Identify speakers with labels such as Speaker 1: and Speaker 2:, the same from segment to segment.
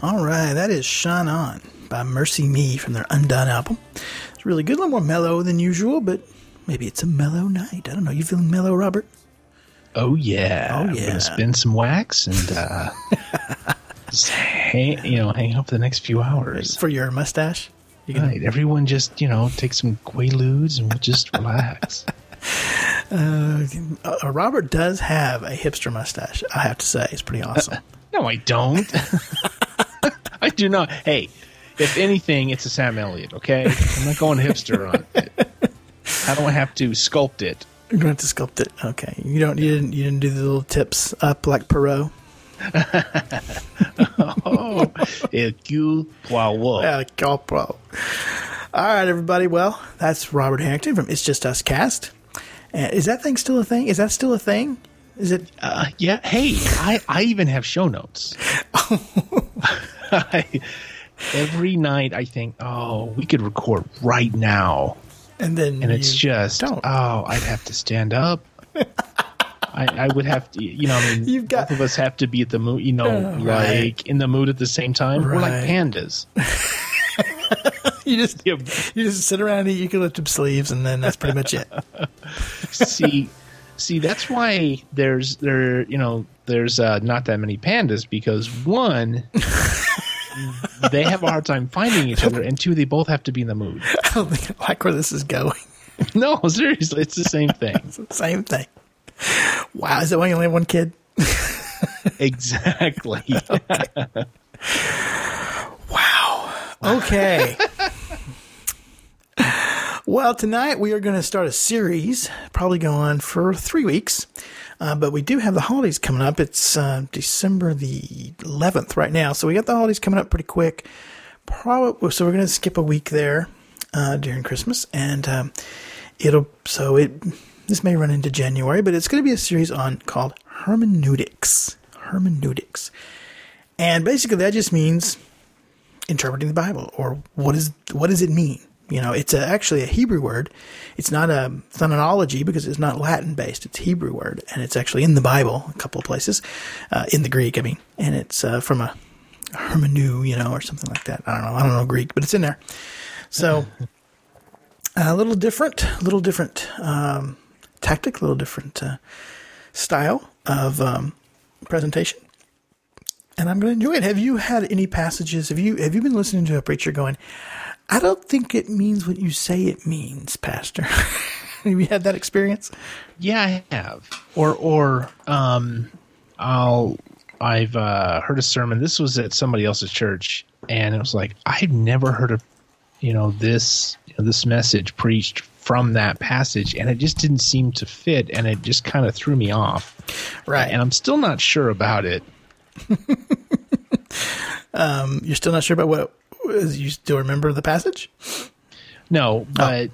Speaker 1: All right, that is Shine On by Mercy Me from their Undone album. It's really good, a little more mellow than usual, but maybe it's a mellow night. I don't know. You feeling mellow, Robert?
Speaker 2: Oh, yeah.
Speaker 1: Oh,
Speaker 2: I'm
Speaker 1: yeah.
Speaker 2: going to spin some wax and just hang out for the next few hours.
Speaker 1: For your mustache?
Speaker 2: Right. Everyone just, take some Quaaludes and we'll just relax.
Speaker 1: Robert does have a hipster mustache, I have to say. It's pretty awesome.
Speaker 2: No, I don't. I do not. Hey, if anything, it's a Sam Elliott, okay? I'm not going hipster on it. I don't have to sculpt it.
Speaker 1: You don't have to sculpt it. Okay. You didn't do the little tips up like Perot?
Speaker 2: Oh, you power.
Speaker 1: Yeah, All right, everybody. Well, that's Robert Harrington from It's Just Us Cast. Is that thing still a thing? Is that still a thing? Is it?
Speaker 2: Yeah. Hey, I even have show notes. Every night I think, we could record right now.
Speaker 1: And
Speaker 2: it's just,
Speaker 1: don't.
Speaker 2: I'd have to stand up. I would have to, both of us have to be at the mood, like in the mood at the same time.
Speaker 1: Right.
Speaker 2: We're like pandas.
Speaker 1: You just sit around and eat eucalyptus sleeves, and then that's pretty much it.
Speaker 2: See, that's why there's not that many pandas, because one, they have a hard time finding each other, and two, they both have to be in the mood.
Speaker 1: I don't think I like where this is going.
Speaker 2: No, seriously, it's the same thing.
Speaker 1: It's the same thing. Wow, is that why you only have one kid?
Speaker 2: Exactly.
Speaker 1: Okay. Wow. Okay. Well, tonight we are going to start a series, probably go on for 3 weeks. But we do have the holidays coming up. It's December the 11th right now. So we got the holidays coming up pretty quick. So we're going to skip a week there during Christmas. And this may run into January, but it's going to be a series called Hermeneutics. Hermeneutics. And basically that just means interpreting the Bible, or what does it mean? It's actually a Hebrew word. It's not an ology because it's not Latin based. It's a Hebrew word, and it's actually in the Bible a couple of places, in the Greek. I mean, and it's from a hermeneu, or something like that. I don't know Greek, but it's in there. So a little different tactic, a little different style of presentation. And I'm going to enjoy it. Have you had any passages? Have you been listening to a preacher going, I don't think it means what you say it means, Pastor? Have you had that experience?
Speaker 2: Yeah, I have. I've heard a sermon. This was at somebody else's church, and it was like, I've never heard of, this message preached from that passage, and it just didn't seem to fit, and it just kind of threw me off.
Speaker 1: Right.
Speaker 2: And I'm still not sure about it.
Speaker 1: You're still not sure about what? You still remember the passage?
Speaker 2: No, but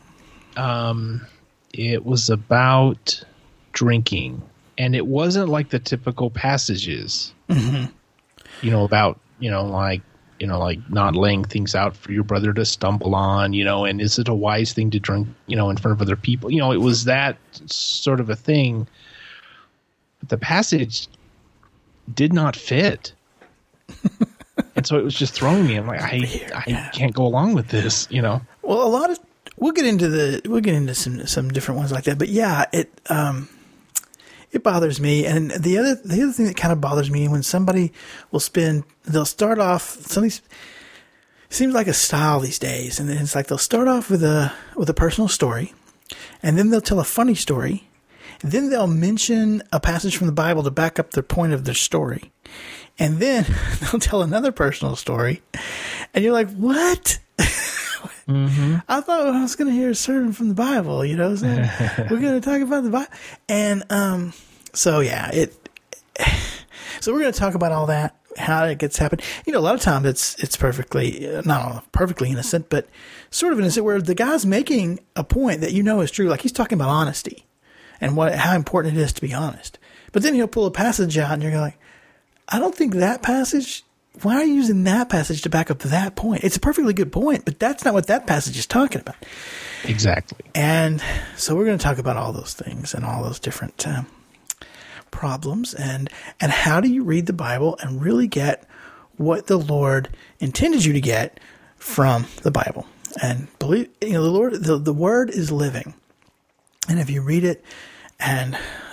Speaker 2: it was about drinking, and it wasn't like the typical passages. Mm-hmm. About like not laying things out for your brother to stumble on. And is it a wise thing to drink? In front of other people. It was that sort of a thing. But the passage did not fit. And so it was just throwing me. I'm like, I can't go along with this, Well,
Speaker 1: we'll get into some different ones like that. But yeah, it bothers me. And the other thing that kind of bothers me when somebody they'll start off. Seems like a style these days, and it's like they'll start off with a personal story, and then they'll tell a funny story, and then they'll mention a passage from the Bible to back up their point of their story. And then they'll tell another personal story, and you're like, what? Mm-hmm. I thought I was going to hear a sermon from the Bible, we're going to talk about the Bible. And so we're going to talk about all that, how it gets happened. A lot of times it's perfectly, not perfectly innocent, but sort of innocent, where the guy's making a point that is true. Like he's talking about honesty and how important it is to be honest. But then he'll pull a passage out, and you're like, I don't think that passage, why are you using that passage to back up that point? It's a perfectly good point, but that's not what that passage is talking about.
Speaker 2: Exactly.
Speaker 1: And so we're going to talk about all those things and all those different problems and how do you read the Bible and really get what the Lord intended you to get from the Bible. And believe, the Word is living. And if you read it and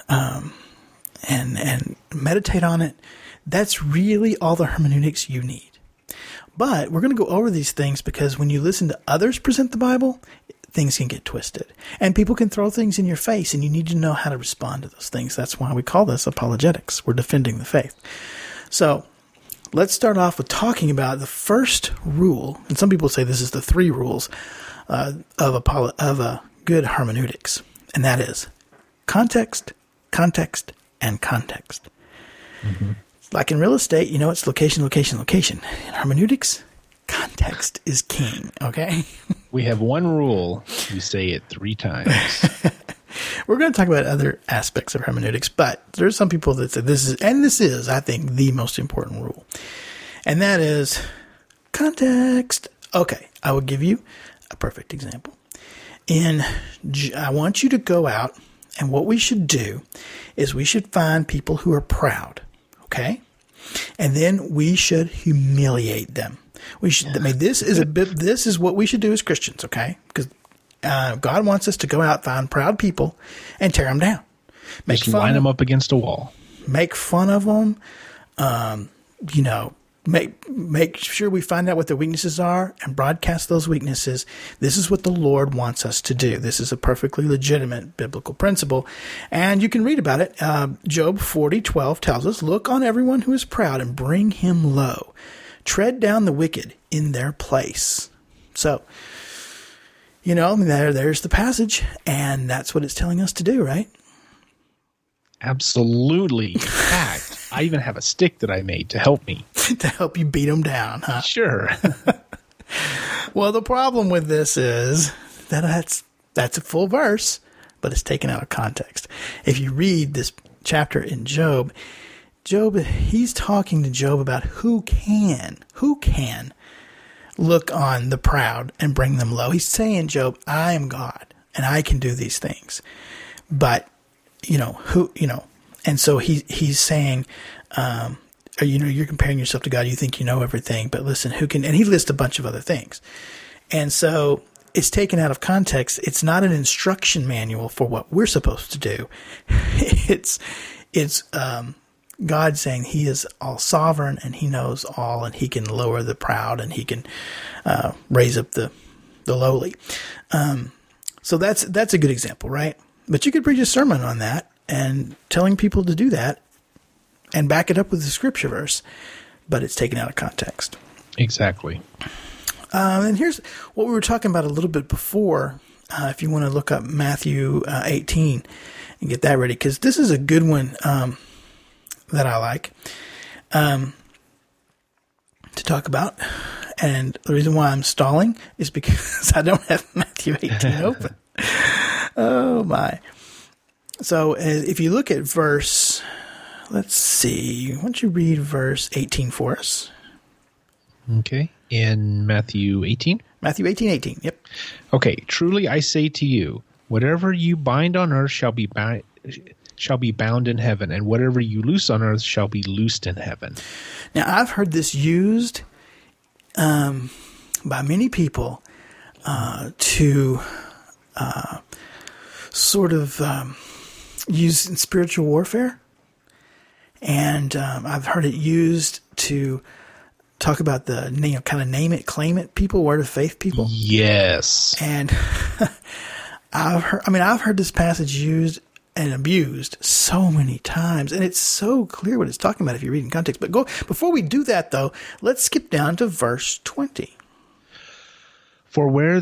Speaker 1: meditate on it, that's really all the hermeneutics you need. But we're going to go over these things because when you listen to others present the Bible, things can get twisted. And people can throw things in your face, and you need to know how to respond to those things. That's why we call this apologetics. We're defending the faith. So let's start off with talking about the first rule. And some people say this is the 3 rules of a good hermeneutics. And that is context, context, and context. Mm-hmm. Like in real estate, it's location, location, location. In hermeneutics, context is king, okay?
Speaker 2: We have one rule. We say it 3 times.
Speaker 1: We're going to talk about other aspects of hermeneutics, but there's some people that say this is, I think, the most important rule. And that is context. Okay, I will give you a perfect example. I want you to go out, and what we should do is we should find people who are proud. Okay, and then we should humiliate them. We should. I mean, this is what we should do as Christians. Okay, because God wants us to go out, find proud people, and tear them down.
Speaker 2: Line them up against a wall.
Speaker 1: Make fun of them. Make sure we find out what their weaknesses are and broadcast those weaknesses. This is what the Lord wants us to do. This is a perfectly legitimate biblical principle. And you can read about it. Job 40:12 tells us, look on everyone who is proud and bring him low. Tread down the wicked in their place. So, there's the passage. And that's what it's telling us to do, right?
Speaker 2: Absolutely. In fact, I even have a stick that I made to help me.
Speaker 1: To help you beat them down, huh?
Speaker 2: Sure.
Speaker 1: Well, the problem with this is that that's a full verse, but it's taken out of context. If you read this chapter in Job, he's talking to Job about who can look on the proud and bring them low. He's saying, Job, I am God and I can do these things. But and so he's saying, you're comparing yourself to God. You think you know everything, but listen, who can? And he lists a bunch of other things. And so it's taken out of context. It's not an instruction manual for what we're supposed to do. It's God saying he is all sovereign and he knows all, and he can lower the proud and he can raise up the lowly. So that's a good example, right? But you could preach a sermon on that and telling people to do that and back it up with the scripture verse, but it's taken out of context.
Speaker 2: Exactly.
Speaker 1: And here's what we were talking about a little bit before. If you want to look up Matthew 18 and get that ready, because this is a good one that I like to talk about. And the reason why I'm stalling is because I don't have Matthew 18 open. Oh, my. So if you look at verse, let's see, why don't you read verse 18 for us?
Speaker 2: Okay. In Matthew 18?
Speaker 1: Matthew 18:18, yep.
Speaker 2: Okay. Truly I say to you, whatever you bind on earth shall be bound in heaven, and whatever you loose on earth shall be loosed in heaven.
Speaker 1: Now, I've heard this used by many people to sort of used in spiritual warfare. And I've heard it used to talk about the kind of name it, claim it people, word of faith people.
Speaker 2: Yes.
Speaker 1: And I've heard this passage used and abused so many times, and it's so clear what it's talking about if you read in context. But before we do that, though, let's skip down to verse 20.
Speaker 2: For where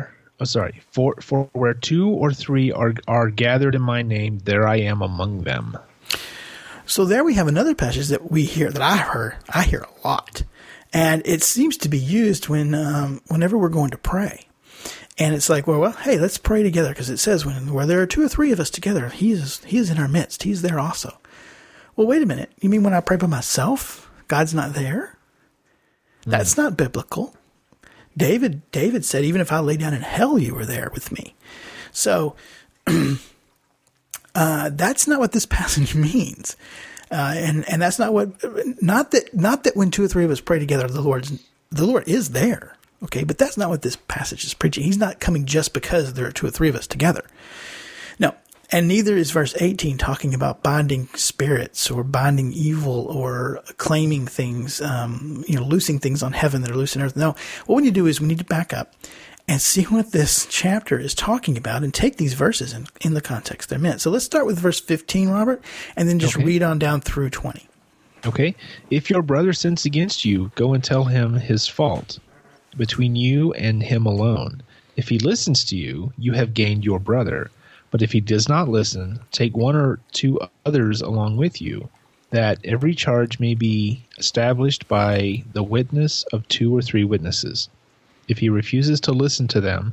Speaker 2: 2 or 3 are gathered in my name, there I am among them.
Speaker 1: So there we have another passage that we hear, that I hear a lot. And it seems to be used whenever we're going to pray. And it's like, well, hey, let's pray together, because it says where there are 2 or 3 of us together, he is in our midst. He's there also. Well, wait a minute. You mean when I pray by myself, God's not there? That's not biblical. David said, even if I lay down in hell, you were there with me. So that's not what this passage means. And that's not that when two or three of us pray together, the Lord is there. Okay. But that's not what this passage is preaching. He's not coming just because there are two or three of us together. No. And neither is verse 18 talking about binding spirits or binding evil or claiming things, loosing things on heaven that are loose on earth. No, what we need to do is we need to back up and see what this chapter is talking about and take these verses in the context they're meant. So let's start with verse 15, Robert, and then just read on down through 20.
Speaker 2: Okay. If your brother sins against you, go and tell him his fault between you and him alone. If he listens to you, you have gained your brother. But if he does not listen, take one or two others along with you, that every charge may be established by the witness of two or three witnesses. If he refuses to listen to them,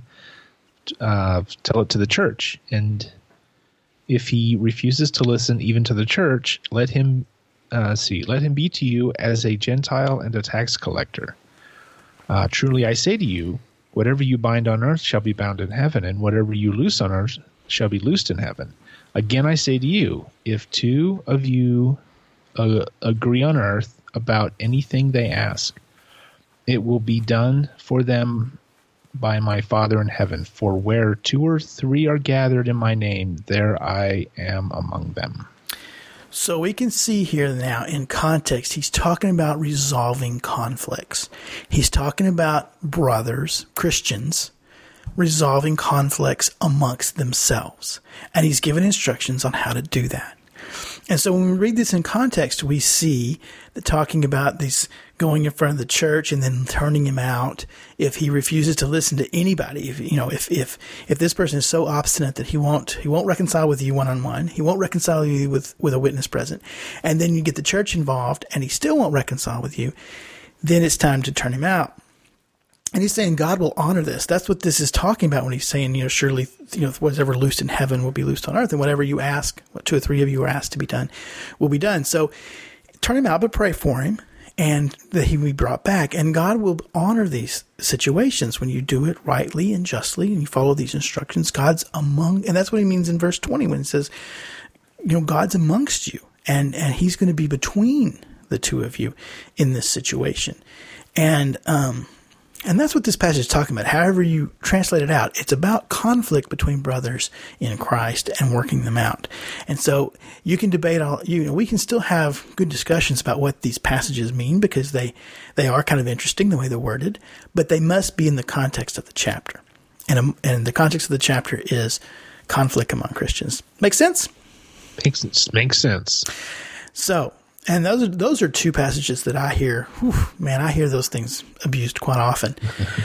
Speaker 2: tell it to the church. And if he refuses to listen even to the church, let him be to you as a Gentile and a tax collector. Truly I say to you, whatever you bind on earth shall be bound in heaven, and whatever you loose on earth shall be loosed in heaven. Again I say to you, if two of you agree on earth about anything they ask, it will be done for them by my Father in heaven. For where two or three are gathered in my name, there I am among them.
Speaker 1: So we can see here now in context, he's talking about resolving conflicts. He's talking about brothers, Christians, resolving conflicts amongst themselves. And he's given instructions on how to do that. And so when we read this in context, we see that talking about these going in front of the church and then turning him out if he refuses to listen to anybody. If this person is so obstinate that he won't reconcile with you one-on-one, he won't reconcile you with a witness present, and then you get the church involved and he still won't reconcile with you, then it's time to turn him out. And he's saying God will honor this. That's what this is talking about when he's saying, surely, whatever loosed in heaven will be loosed on earth, and whatever you ask, what two or three of you are asked to be done, will be done. So turn him out, but pray for him, and that he will be brought back. And God will honor these situations when you do it rightly and justly, and you follow these instructions. God's among, and that's what he means in verse 20 when it says, God's amongst you, and he's going to be between the two of you in this situation. And that's what this passage is talking about. However you translate it out, it's about conflict between brothers in Christ and working them out. And so you can debate we can still have good discussions about what these passages mean because they are kind of interesting the way they're worded, but they must be in the context of the chapter. And the context of the chapter is conflict among Christians. Make sense?
Speaker 2: Makes sense. So,
Speaker 1: and those are two passages that I hear. I hear those things abused quite often.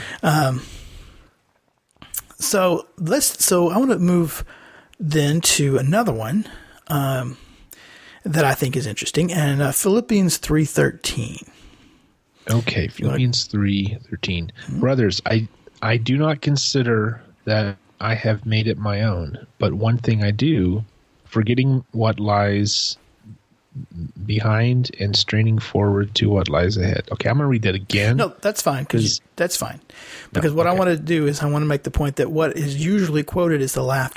Speaker 1: So I want to move then to another one that I think is interesting, and Philippians 3:13.
Speaker 2: Okay, Philippians 3:13. Brothers, I do not consider that I have made it my own, but one thing I do, forgetting what lies behind and straining forward to what lies ahead. Okay, I'm going to read that again.
Speaker 1: No, that's fine. That's fine. Because what I want to do is I want to make the point that what is usually quoted is the laughed.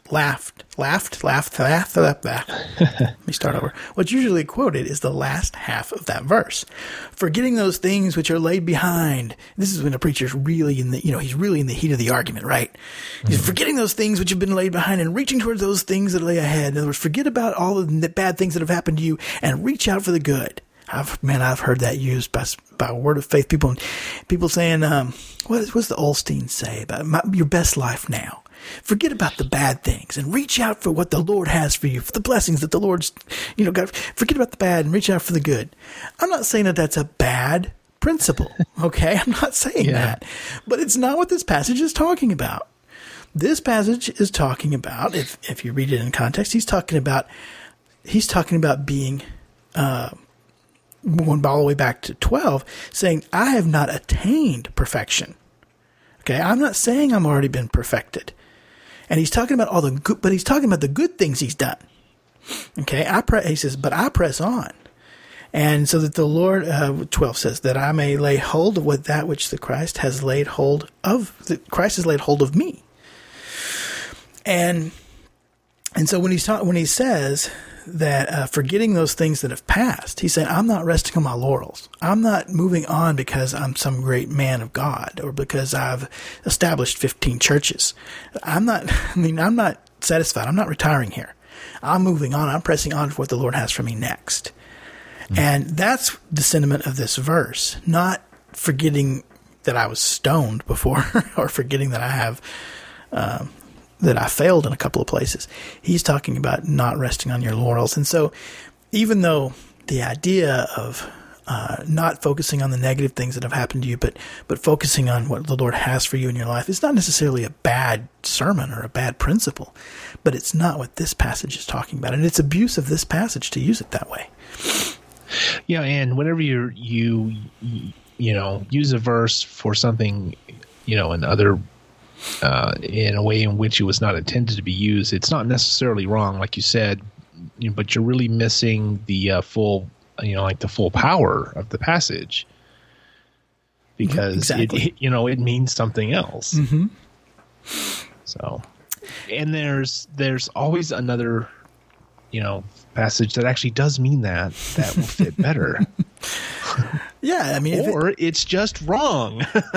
Speaker 1: Let me start over. What's usually quoted is the last half of that verse. Forgetting those things which are laid behind. This is when a preacher's really he's really in the heat of the argument, right? He's forgetting those things which have been laid behind and reaching towards those things that lay ahead. In other words, forget about all of the bad things that have happened to you and reach out for the good. I've heard that used by word of faith people saying, what's the Olstein say about your best life now? Forget about the bad things and reach out for what the Lord has for you, for the blessings that the Lord's, God, forget about the bad and reach out for the good. I'm not saying that that's a bad principle. Okay. I'm not saying that, but it's not what this passage is talking about. This passage is talking about, if you read it in context, he's talking about being, going all the way back to 12, saying, I have not attained perfection. Okay. I'm not saying I'm already been perfected. And he's talking about all the good, but he's talking about the good things he's done. Okay. he says, but I press on. And so that the Lord, 12 says, that I may lay hold of that which the Christ has laid hold of. Christ has laid hold of me. And so when he says forgetting those things that have passed. He's saying, I'm not resting on my laurels. I'm not moving on because I'm some great man of God or because I've established 15 churches. I'm not satisfied. I'm not retiring here. I'm moving on. I'm pressing on for what the Lord has for me next. Mm-hmm. And that's the sentiment of this verse, not forgetting that I was stoned before or forgetting that I have, that I failed in a couple of places. He's talking about not resting on your laurels. And so even though the idea of not focusing on the negative things that have happened to you, but focusing on what the Lord has for you in your life is not necessarily a bad sermon or a bad principle, but it's not what this passage is talking about. And it's abuse of this passage to use it that way.
Speaker 2: Yeah, and whenever you use a verse for something, another in a way in which it was not intended to be used, it's not necessarily wrong, like you said, but you're really missing the full, the full power of the passage because
Speaker 1: exactly.
Speaker 2: it means something else.
Speaker 1: Mm-hmm.
Speaker 2: So, and there's always another, passage that actually does mean that will fit better.
Speaker 1: Yeah, I mean,
Speaker 2: it's just wrong.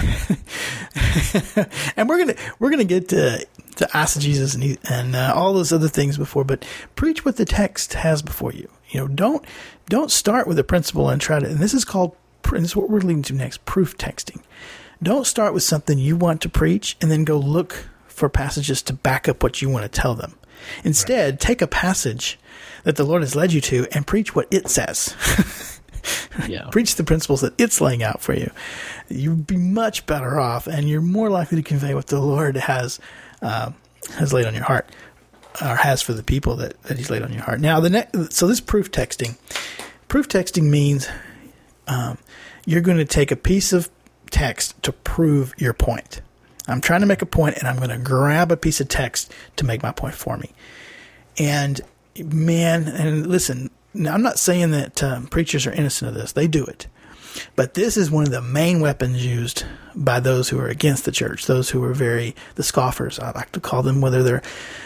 Speaker 1: And we're gonna get to ask Jesus and all those other things before, but preach what the text has before you. Don't start with a principle and try to. And this is what we're leading to next: proof texting. Don't start with something you want to preach and then go look for passages to back up what you want to tell them. Instead, right. Take a passage that the Lord has led you to and preach what it says. Yeah. Preach the principles that it's laying out for you. You'd be much better off, and you're more likely to convey what the Lord has laid on your heart, or has for the people that He's laid on your heart. Now, so this proof texting means you're going to take a piece of text to prove your point. I'm trying to make a point, and I'm going to grab a piece of text to make my point for me. And listen, now, I'm not saying that preachers are innocent of this. They do it. But this is one of the main weapons used by those who are against the church, those who are the scoffers, I like to call them, whether they're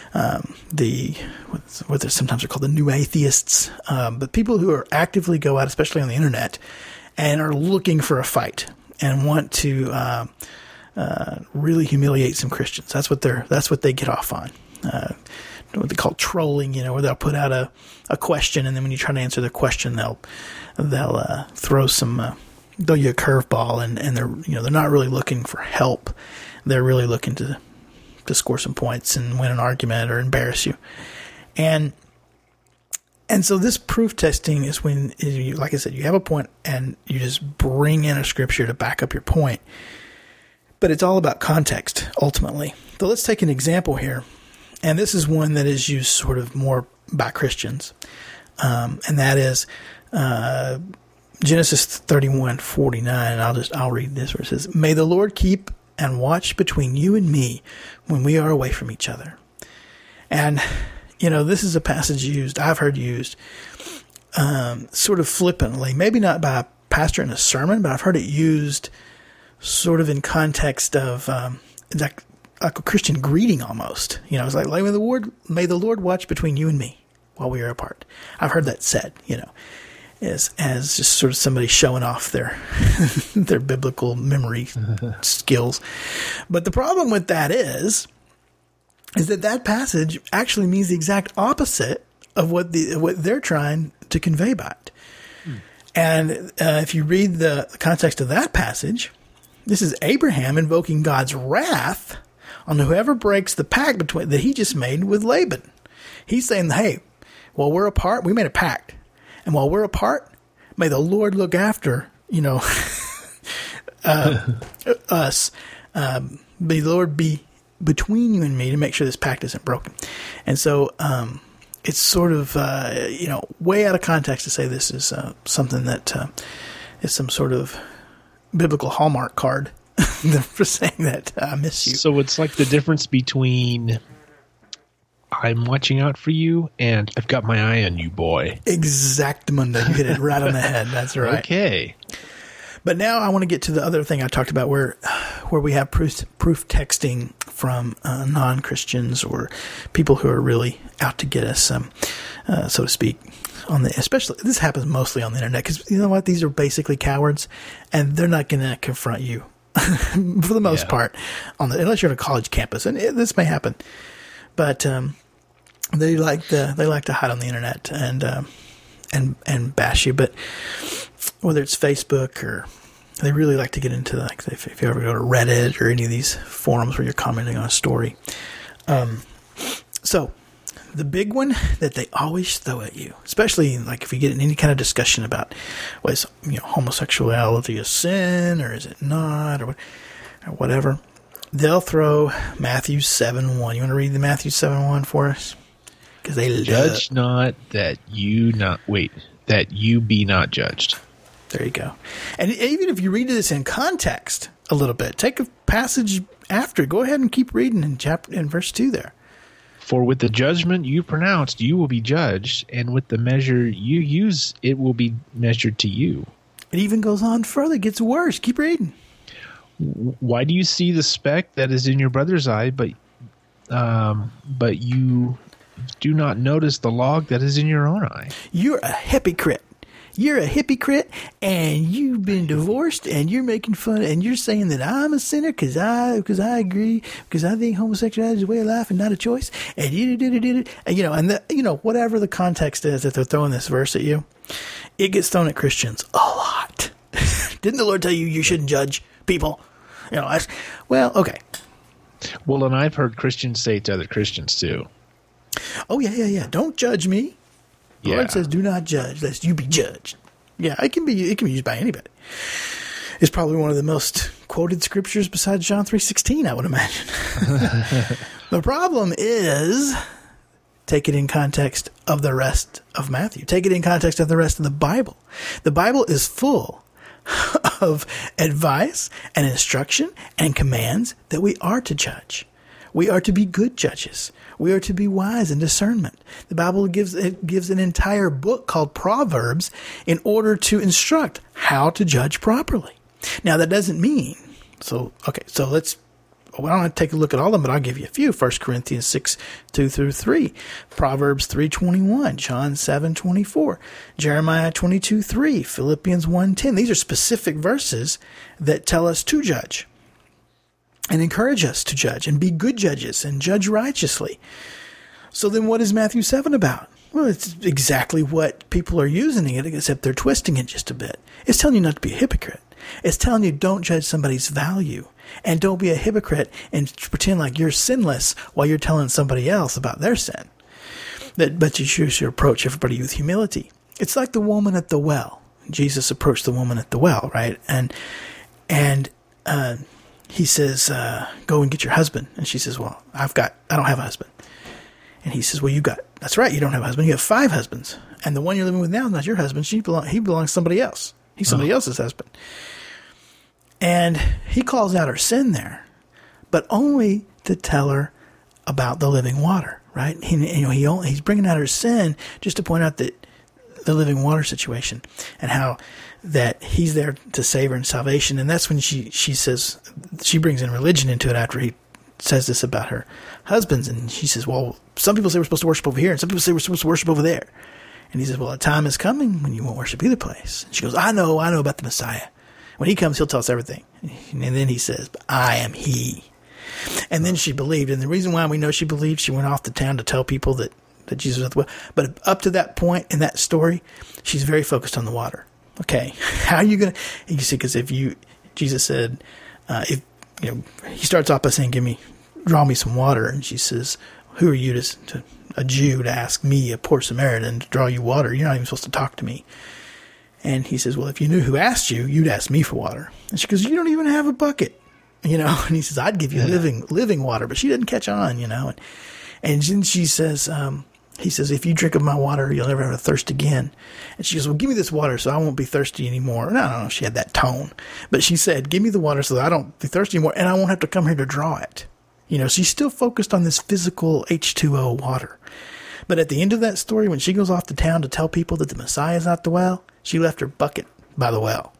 Speaker 1: whether sometimes they're called the new atheists, but people who are actively go out, especially on the internet, and are looking for a fight and want to really humiliate some Christians. That's what they get off on. What they call trolling, where they'll put out a question, and then when you try to answer the question, they'll throw throw you a curveball, and they're not really looking for help. They're really looking to score some points and win an argument or embarrass you. And so this proof testing is when, like I said, you have a point and you just bring in a scripture to back up your point. But it's all about context, ultimately. So let's take an example here. And this is one that is used sort of more by Christians. And that is Genesis 31:49. I'll read this where it says, "May the Lord keep and watch between you and me when we are away from each other." And, this is a passage I've heard used sort of flippantly, maybe not by a pastor in a sermon, but I've heard it used sort of in context of like a Christian greeting almost. It's like may the Lord watch between you and me while we are apart. I've heard that said, as just sort of somebody showing off their their biblical memory skills. But the problem with that is that passage actually means the exact opposite of what they're trying to convey by it. And if you read the context of that passage, this is Abraham invoking God's wrath on whoever breaks the pact that he just made with Laban. He's saying, hey, while we're apart, we made a pact. And while we're apart, may the Lord look after, us. May the Lord be between you and me to make sure this pact isn't broken. And so it's sort of, way out of context to say this is something that is some sort of biblical Hallmark card for saying that I miss you.
Speaker 2: So it's like the difference between I'm watching out for you and I've got my eye on you, boy.
Speaker 1: Exactamundo. You hit it right on the head. That's right.
Speaker 2: Okay.
Speaker 1: But now I want to get to the other thing I talked about where we have proof texting from non-Christians or people who are really out to get us, so to speak. Especially, this happens mostly on the internet because you know what? These are basically cowards and they're not going to confront you for the most part unless you're on a college campus. And this may happen, but they like to hide on the internet and bash you. But whether it's Facebook or they really like to get into like if you ever go to Reddit or any of these forums where you're commenting on a story. So the big one that they always throw at you, especially like if you get in any kind of discussion about was homosexuality a sin or is it not or whatever, they'll throw Matthew 7:1. You want to read the Matthew 7:1 for us? Because they
Speaker 2: judge not that you be not judged.
Speaker 1: There you go. And even if you read this in context a little bit, take a passage after. Go ahead and keep reading in verse 2 there.
Speaker 2: For with the judgment you pronounced, you will be judged, and with the measure you use, it will be measured to you.
Speaker 1: It even goes on further. It gets worse. Keep reading.
Speaker 2: Why do you see the speck that is in your brother's eye, but you do not notice the log that is in your own eye?
Speaker 1: You're a hypocrite. You're a hypocrite, and you've been divorced, and you're making fun, and you're saying that I'm a sinner because I agree, because I think homosexuality is a way of life and not a choice, and whatever the context is that they're throwing this verse at you, it gets thrown at Christians a lot. Didn't the Lord tell you shouldn't judge people? Okay.
Speaker 2: Well, and I've heard Christians say to other Christians too.
Speaker 1: Oh yeah. Don't judge me. The Lord says, "Do not judge, lest you be judged." Yeah, it can be used by anybody. It's probably one of the most quoted scriptures besides John 3:16, I would imagine. The problem is, take it in context of the rest of Matthew. Take it in context of the rest of the Bible. The Bible is full of advice and instruction and commands that we are to judge. We are to be good judges. We are to be wise in discernment. The Bible gives an entire book called Proverbs in order to instruct how to judge properly. Now, that doesn't mean, I don't have to take a look at all of them, but I'll give you a few. 1 Corinthians 6:2-3, Proverbs 3:21, John 7:24, Jeremiah 22:3, Philippians 1:10. These are specific verses that tell us to judge and encourage us to judge and be good judges and judge righteously. So then what is Matthew 7 about? Well, it's exactly what people are using it, except they're twisting it just a bit. It's telling you not to be a hypocrite. It's telling you don't judge somebody's value. And don't be a hypocrite and pretend like you're sinless while you're telling somebody else about their sin. But you should approach everybody with humility. It's like the woman at the well. Jesus approached the woman at the well, right? And he says, go and get your husband. And she says, well, I don't have a husband. And he says, well, that's right. You don't have a husband. You have 5 husbands. And the one you're living with now is not your husband. He belongs to somebody else. He's somebody else's husband. And he calls out her sin there, but only to tell her about the living water, right? He's bringing out her sin just to point out that the living water situation and how that he's there to save her in salvation. And that's when she says, she brings in religion into it after he says this about her husbands. And she says, well, some people say we're supposed to worship over here and some people say we're supposed to worship over there. And he says, well, a time is coming when you won't worship either place. And she goes, I know about the Messiah. When he comes, he'll tell us everything. And then he says, but I am he. And then she believed. And the reason why we know she believed, she went off to town to tell people that Jesus was at the well. But up to that point in that story, she's very focused on the water. Okay, how are you going to, you see, because Jesus said, he starts off by saying, draw me some water. And she says, who are you a Jew to ask me, a poor Samaritan, to draw you water? You're not even supposed to talk to me. And he says, well, if you knew who asked you, you'd ask me for water. And she goes, you don't even have a bucket, And he says, I'd give you living water, but she didn't catch on, And then she says, he says, if you drink of my water, you'll never have a thirst again. And she goes, well, give me this water so I won't be thirsty anymore. And I don't know if she had that tone, but she said, give me the water so that I don't be thirsty anymore and I won't have to come here to draw it. She's still focused on this physical H2O water. But at the end of that story, when she goes off to town to tell people that the Messiah is at the well, she left her bucket by the well.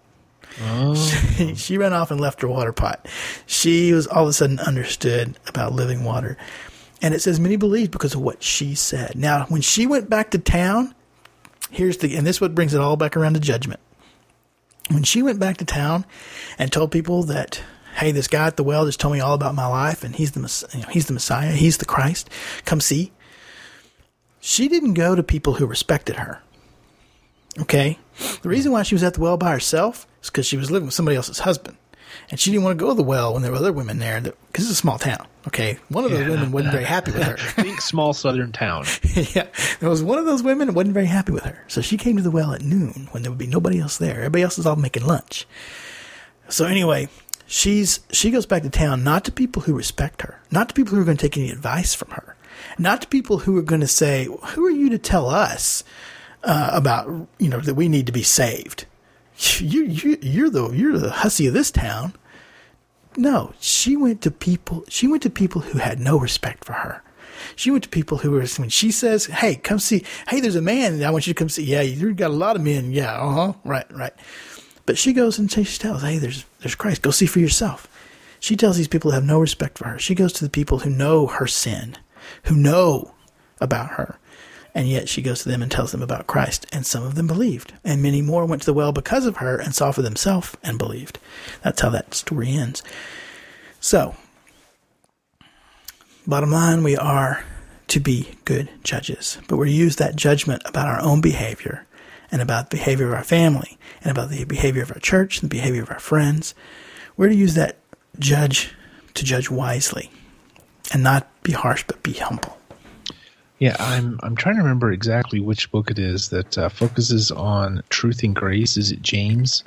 Speaker 2: Oh.
Speaker 1: She ran off and left her water pot. She was all of a sudden understood about living water. And it says many believed because of what she said. Now, when she went back to town, and this is what brings it all back around to judgment. When she went back to town and told people that, hey, this guy at the well just told me all about my life, and he's the Messiah, he's the Christ, come see. She didn't go to people who respected her. Okay? The reason why she was at the well by herself is because she was living with somebody else's husband. And she didn't want to go to the well when there were other women there, because it's a small town. Okay? One of those women wasn't very happy with her.
Speaker 2: Think small southern town.
Speaker 1: Yeah. There was one of those women that wasn't very happy with her. So she came to the well at noon when there would be nobody else there. Everybody else is all making lunch. So anyway, she goes back to town, not to people who respect her, not to people who are going to take any advice from her, not to people who are going to say, who are you to tell us about, that we need to be saved? You're the hussy of this town. No, she went to people who had no respect for her. She went to people who were, when she says, hey, come see, hey, there's a man I want you to come see. Yeah, you've got a lot of men. Yeah, right. But she goes and she tells, hey, there's Christ. Go see for yourself. She tells these people who have no respect for her. She goes to the people who know her sin, who know about her. And yet she goes to them and tells them about Christ. And some of them believed. And many more went to the well because of her and saw for themselves and believed. That's how that story ends. So, bottom line, we are to be good judges. But we use that judgment about our own behavior and about the behavior of our family and about the behavior of our church and the behavior of our friends. We're to use that to judge wisely and not be harsh but be humble.
Speaker 2: Yeah, I'm trying to remember exactly which book it is that focuses on truth and grace. Is it James?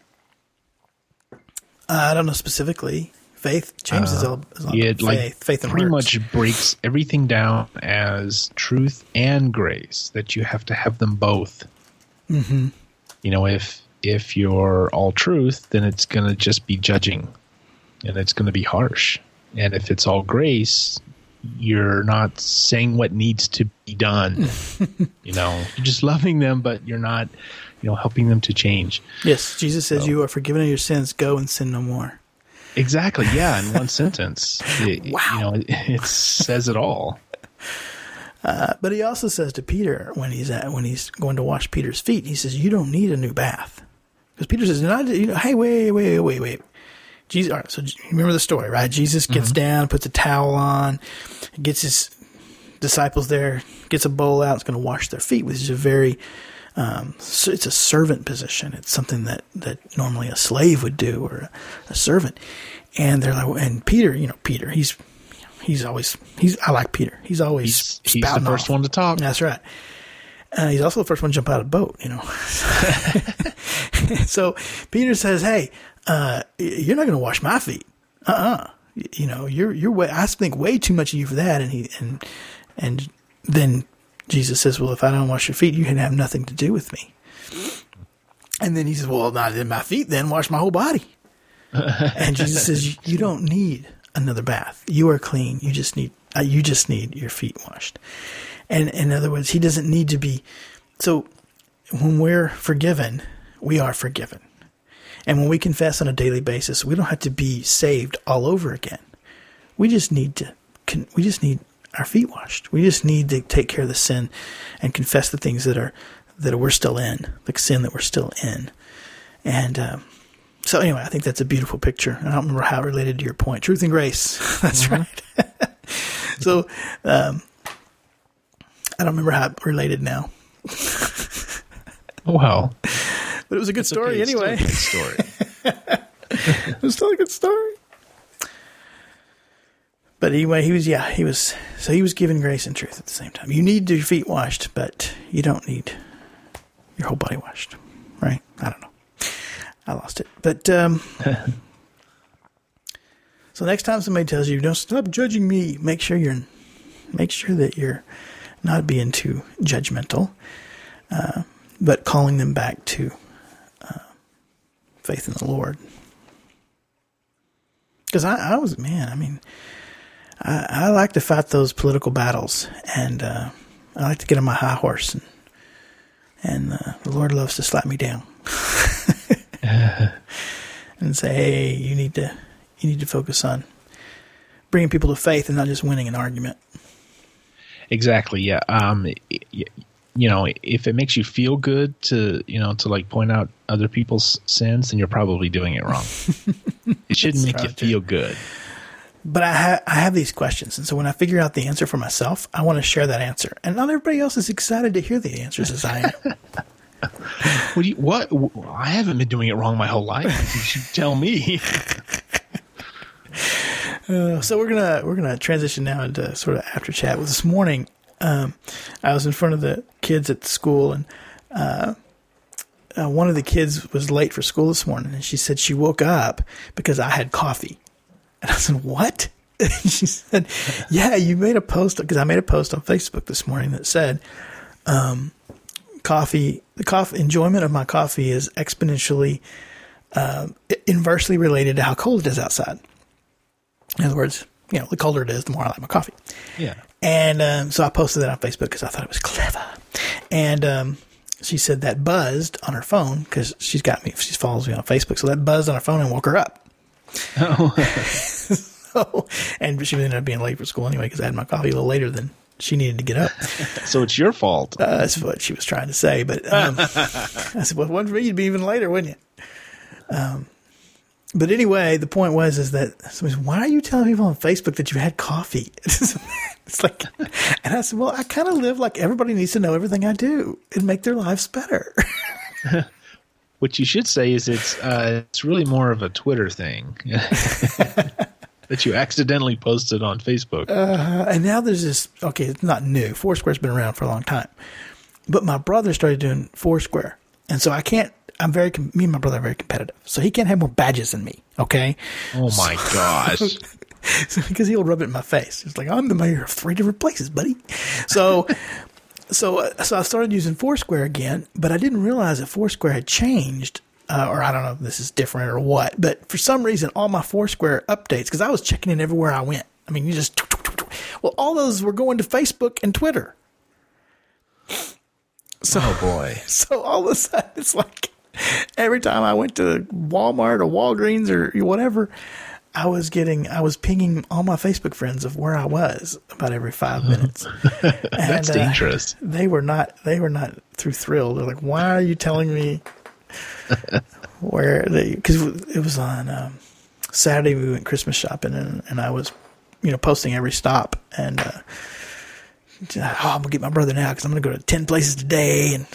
Speaker 1: I don't know specifically. Faith. James is all faith and
Speaker 2: pretty
Speaker 1: works.
Speaker 2: Much breaks everything down as truth and grace, that you have to have them both.
Speaker 1: Mm-hmm.
Speaker 2: If you're all truth, then it's going to just be judging, and it's going to be harsh. And if it's all grace, you're not saying what needs to be done. You're just loving them, but you're not, helping them to change.
Speaker 1: Yes, Jesus says, you are forgiven of your sins. Go and sin no more.
Speaker 2: Exactly. Yeah, in one sentence.
Speaker 1: Wow.
Speaker 2: It says it all.
Speaker 1: But he also says to Peter when he's going to wash Peter's feet, he says, "You don't need a new bath," because Peter says, "Hey, wait." Jesus. All right, so you remember the story, right? Jesus gets down, puts a towel on, gets his disciples there, gets a bowl out, is going to wash their feet, which is a very it's a servant position. It's something that normally a slave would do, or a servant. And they're like, and Peter, I like Peter. He's always
Speaker 2: he's the first one to talk.
Speaker 1: That's right. He's also the first one to jump out of the boat, So Peter says, "Hey, you're not going to wash my feet. You're way, I think way too much of you for that." And then Jesus says, "Well, if I don't wash your feet, you can have nothing to do with me." And then he says, "Well, not in my feet, then wash my whole body." And Jesus says, "You don't need another bath. You are clean. You just need your feet washed." And in other words, he doesn't need to be. So when we're forgiven, we are forgiven. And when we confess on a daily basis, we don't have to be saved all over again. We just need our feet washed. We just need to take care of the sin and confess the things that we're still in, the sin that we're still in. And so anyway, I think that's a beautiful picture. I don't remember how it related to your point. Truth and grace. That's right. So I don't remember how it related now.
Speaker 2: Wow.
Speaker 1: But it was a good story anyway.
Speaker 2: It's still a good story.
Speaker 1: It was still a good story. But anyway, he was given grace and truth at the same time. You need your feet washed, but you don't need your whole body washed. Right? I don't know. I lost it. But so next time somebody tells you, "Don't stop judging me," make sure that you're not being too judgmental, but calling them back to faith in the Lord. Because I like to fight those political battles, and I like to get on my high horse, and the Lord loves to slap me down. and say, hey, you need to focus on bringing people to faith and not just winning an argument.
Speaker 2: Exactly. Yeah. If it makes you feel good to like point out other people's sins, then you're probably doing it wrong. It shouldn't make you feel good.
Speaker 1: But I have these questions, and so when I figure out the answer for myself, I want to share that answer. And not everybody else is excited to hear the answers as I am.
Speaker 2: What? I haven't been doing it wrong my whole life. You should tell me.
Speaker 1: So we're gonna transition now into sort of after chat. Well, this morning, I was in front of the kids at the school, and one of the kids was late for school this morning, and she said she woke up because I had coffee. And I said, what? And she said, yeah, you made a post, because I made a post on Facebook this morning that said, the enjoyment of my coffee is exponentially, inversely related to how cold it is outside. In other words, the colder it is, the more I like my coffee.
Speaker 2: Yeah.
Speaker 1: And so I posted that on Facebook because I thought it was clever. And she said that buzzed on her phone because she follows me on Facebook. So that buzzed on her phone and woke her up. Oh. And she ended up being late for school anyway because I had my coffee a little later than she needed to get up.
Speaker 2: So it's your fault.
Speaker 1: That's what she was trying to say. But I said, well, one for me, you'd be even later, wouldn't you? But anyway, the point was that somebody said, why are you telling people on Facebook that you had coffee? It's like, and I said, well, I kind of live like everybody needs to know everything I do and make their lives better.
Speaker 2: What you should say is it's really more of a Twitter thing that you accidentally posted on Facebook.
Speaker 1: And now there's this, okay, it's not new. Foursquare's been around for a long time. But my brother started doing Foursquare. And so me and my brother are very competitive. So he can't have more badges than me, okay?
Speaker 2: Oh my gosh.
Speaker 1: Because he'll rub it in my face. It's like, I'm the mayor of 3 different places, buddy. So I started using Foursquare again, but I didn't realize that Foursquare had changed, or I don't know if this is different or what, but for some reason, all my Foursquare updates, because I was checking in everywhere I went. I mean, well, all those were going to Facebook and Twitter. So,
Speaker 2: oh boy.
Speaker 1: So all of a sudden, it's like every time I went to Walmart or Walgreens or whatever, I was pinging all my Facebook friends of where I was about every 5 minutes.
Speaker 2: That's dangerous.
Speaker 1: They were not too thrilled. They're like, why are you telling me because it was on Saturday we went Christmas shopping and I was, posting every stop and, I'm going to get my brother now because I'm going to go to 10 places today. And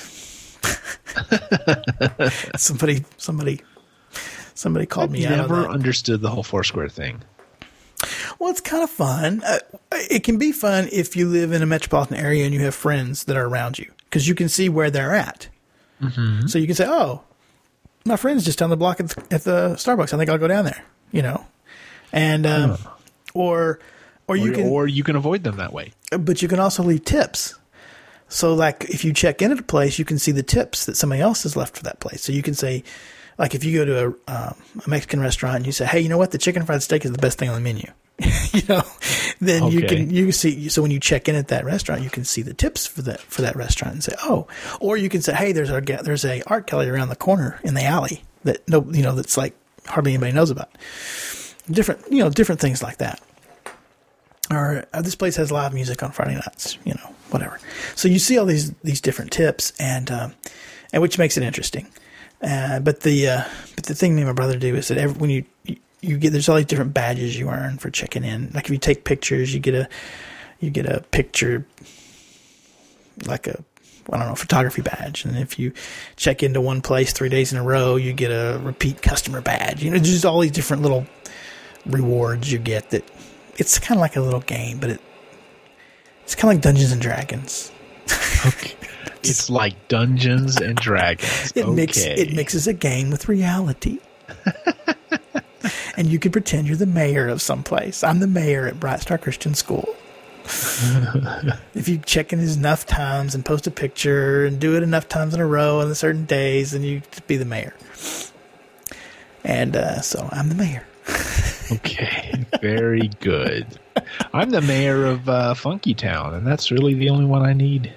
Speaker 1: somebody called me out.
Speaker 2: I never understood the whole Foursquare thing.
Speaker 1: Well, it's kind of fun. It can be fun if you live in a metropolitan area and you have friends that are around you because you can see where they're at. Mm-hmm. So you can say, oh, my friend's just down the block at the Starbucks. I think I'll go down there, And or you can avoid them that way. But you can also leave tips. So like if you check in at a place, you can see the tips that somebody else has left for that place. So you can say, like if you go to a Mexican restaurant and you say, hey, you know what? The chicken fried steak is the best thing on the menu. Then okay. you can see. So when you check in at that restaurant, you can see the tips for that restaurant and say, oh, or you can say, hey, there's a art gallery around the corner in the alley that that's like hardly anybody knows about. Different things like that. Or this place has live music on Friday nights, whatever. So you see all these different tips, and which makes it interesting. But the thing me and my brother do is that when you get, there's all these different badges you earn for checking in. Like if you take pictures, you get a picture, like a photography badge. And if you check into one place 3 days in a row, you get a repeat customer badge. Just all these different little rewards you get that. It's kind of like a little game, but it's kind of like Dungeons and Dragons.
Speaker 2: Okay. It's like Dungeons and Dragons.
Speaker 1: It mixes a game with reality. And you can pretend you're the mayor of some place. I'm the mayor at Bright Star Christian School. If you check in enough times and post a picture and do it enough times in a row on certain days, then you could be the mayor. And so I'm the mayor.
Speaker 2: Okay, very good. I'm the mayor of Funky Town, and that's really the only one I need.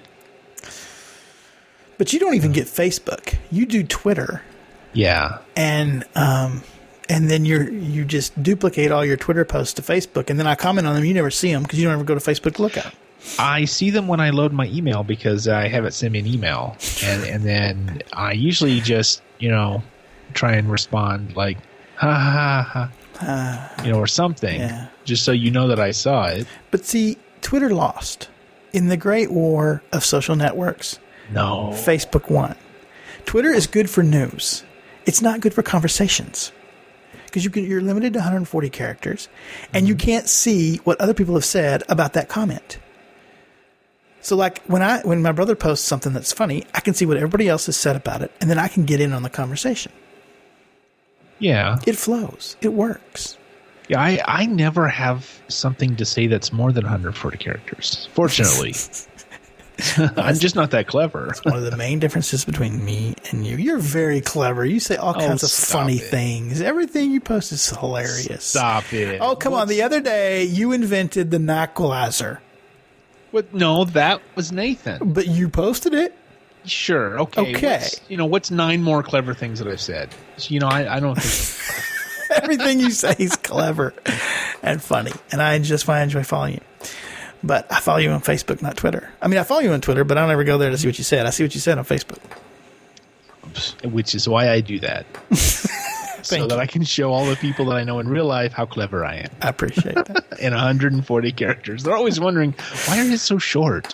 Speaker 1: But you don't even get Facebook. You do Twitter.
Speaker 2: Yeah.
Speaker 1: And and then you just duplicate all your Twitter posts to Facebook, and then I comment on them. You never see them because you don't ever go to Facebook to look at them.
Speaker 2: I see them when I load my email because I have it send me an email, and then I usually just try and respond like ha ha ha, or something, just so you know that I saw it.
Speaker 1: But see, Twitter lost in the great war of social networks.
Speaker 2: No,
Speaker 1: Facebook won. Twitter is good for news. It's not good for conversations because you're limited to 140 characters, and you can't see what other people have said about that comment. So, like when my brother posts something that's funny, I can see what everybody else has said about it, and then I can get in on the conversation.
Speaker 2: Yeah,
Speaker 1: it flows. It works.
Speaker 2: Yeah, I never have something to say that's more than 140 characters. Fortunately. I'm just not that clever.
Speaker 1: It's one of the main differences between me and you. You're very clever. You say all kinds of funny things. Everything you post is hilarious.
Speaker 2: Stop it.
Speaker 1: Oh, come on. The other day, you invented the Naquilizer.
Speaker 2: What? No, that was Nathan.
Speaker 1: But you posted it?
Speaker 2: Sure. Okay. What's 9 more clever things that I've said? I don't think...
Speaker 1: Everything you say is clever and funny. And I enjoy following you. But I follow you on Facebook, not Twitter. I mean, I follow you on Twitter, but I don't ever go there to see what you said. I see what you said on Facebook.
Speaker 2: Which is why I do that. So that I can show all the people that I know in real life how clever I am.
Speaker 1: I appreciate that.
Speaker 2: In 140 characters. They're always wondering, why are you so short?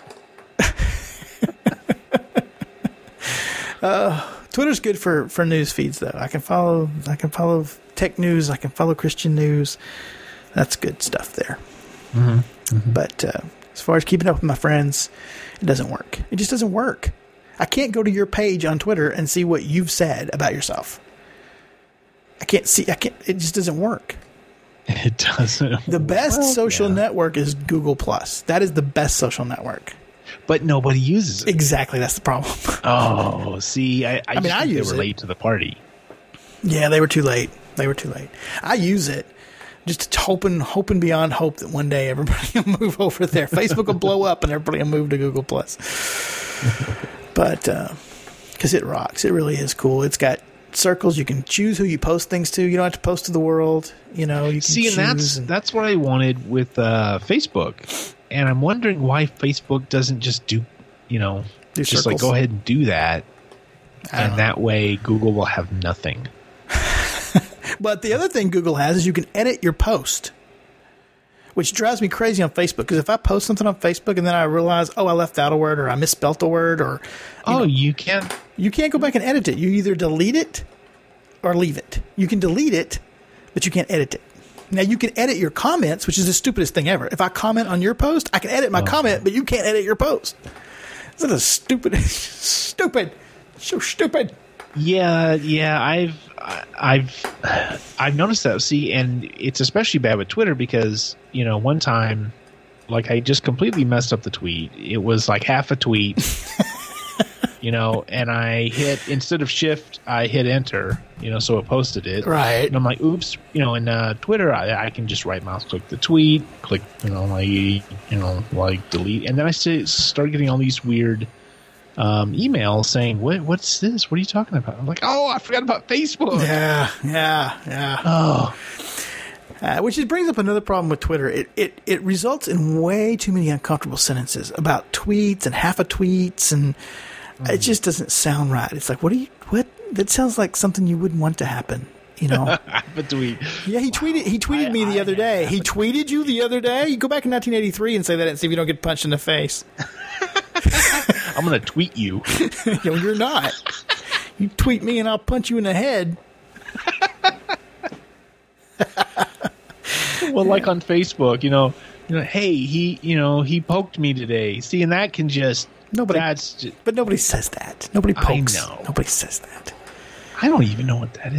Speaker 1: Twitter's good for news feeds, though. I can follow tech news. I can follow Christian news. That's good stuff there.
Speaker 2: Mm-hmm. Mm-hmm.
Speaker 1: But as far as keeping up with my friends, it doesn't work. It just doesn't work. I can't go to your page on Twitter and see what you've said about yourself. It just doesn't work.
Speaker 2: It doesn't.
Speaker 1: The best social network is Google+. That is the best social network.
Speaker 2: But nobody uses it.
Speaker 1: Exactly. That's the problem.
Speaker 2: Oh, see, I think they were late to the party.
Speaker 1: Yeah, they were too late. I use it. Just hoping beyond hope that one day everybody will move over there. Facebook will blow up and everybody will move to Google+. But because it rocks. It really is cool. It's got circles. You can choose who you post things to. You don't have to post to the world. You can
Speaker 2: see, and that's what I wanted with Facebook. And I'm wondering why Facebook doesn't just do
Speaker 1: circles.
Speaker 2: Like go ahead and do that. And that way Google will have nothing.
Speaker 1: But the other thing Google has is you can edit your post, which drives me crazy on Facebook. Because if I post something on Facebook and then I realize, I left out a word or I misspelt a word or...
Speaker 2: you can't...
Speaker 1: You can't go back and edit it. You either delete it or leave it. You can delete it, but you can't edit it. Now, you can edit your comments, which is the stupidest thing ever. If I comment on your post, I can edit my comment, but you can't edit your post. Isn't that stupid? Stupid. So stupid.
Speaker 2: Yeah. I've noticed that. See, and it's especially bad with Twitter because one time, like I just completely messed up the tweet. It was like half a tweet, and I hit instead of shift, I hit enter, so it posted it.
Speaker 1: Right.
Speaker 2: And I'm like, oops, in Twitter, I can just right mouse click the tweet, click, like delete, and then I start getting all these weird. Email saying, what's this? What are you talking about? I'm like, I forgot about Facebook.
Speaker 1: Yeah. Oh. Which brings up another problem with Twitter. It results in way too many uncomfortable sentences about tweets and half a tweets, and it just doesn't sound right. It's like, what? That sounds like something you wouldn't want to happen.
Speaker 2: Half a tweet.
Speaker 1: Yeah, he tweeted me the other day. He tweeted you the other day? You go back in 1983 and say that and see if you don't get punched in the face.
Speaker 2: I'm going to tweet you.
Speaker 1: You're not. You tweet me and I'll punch you in the head.
Speaker 2: Well, like on Facebook, hey, he poked me today. See, and that can just...
Speaker 1: But nobody says that. Nobody pokes.
Speaker 2: I know.
Speaker 1: Nobody says that.
Speaker 2: I don't even know what that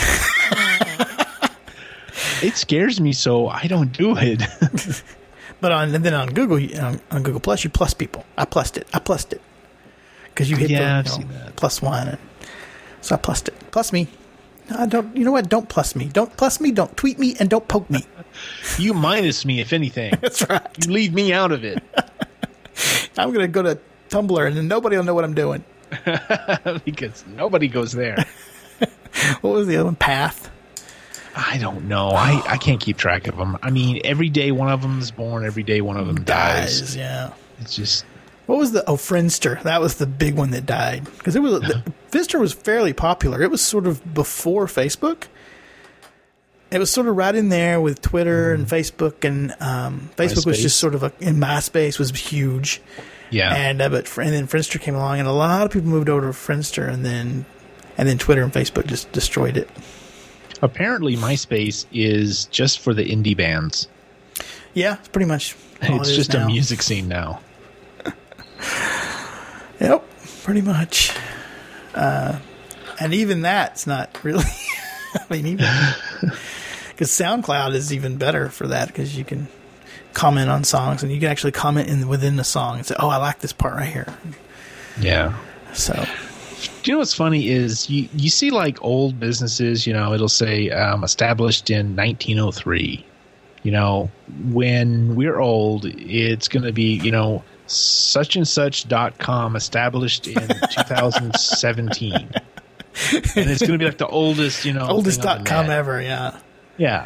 Speaker 2: is. It scares me, so I don't do it.
Speaker 1: But on Google Plus, you plus people. I plussed it. Because you hit
Speaker 2: I've seen that.
Speaker 1: +1. And so I plussed it. Plus me. No, don't. You know what? Don't plus me. Don't plus me. Don't tweet me. And don't poke me.
Speaker 2: You minus me, if anything.
Speaker 1: That's right.
Speaker 2: You leave me out of it.
Speaker 1: I'm going to go to Tumblr and then nobody will know what I'm doing.
Speaker 2: Because nobody goes there.
Speaker 1: What was the other one? Path.
Speaker 2: I don't know. I can't keep track of them. I mean, every day one of them is born. Every day one of them dies.
Speaker 1: Yeah.
Speaker 2: It's just...
Speaker 1: What was Friendster? That was the big one that died. Because Friendster was fairly popular. It was sort of before Facebook. It was sort of right in there with Twitter and Facebook, and Facebook was just sort of and MySpace was huge.
Speaker 2: Yeah.
Speaker 1: And then Friendster came along, and a lot of people moved over to Friendster, and then Twitter and Facebook just destroyed it.
Speaker 2: Apparently, MySpace is just for the indie bands.
Speaker 1: Yeah, it's pretty much all
Speaker 2: it's just a music scene now.
Speaker 1: Yep, pretty much. And even that's not really... I mean, even... Because SoundCloud is even better for that, because you can comment on songs, and you can actually comment within the song and say, oh, I like this part right here.
Speaker 2: Yeah.
Speaker 1: So...
Speaker 2: Do you know what's funny is you see like old businesses, it'll say established in 1903. When we're old, it's going to be, such and such.com established in 2017. And it's going to be like the oldest,
Speaker 1: oldest.com ever, yeah.
Speaker 2: Yeah.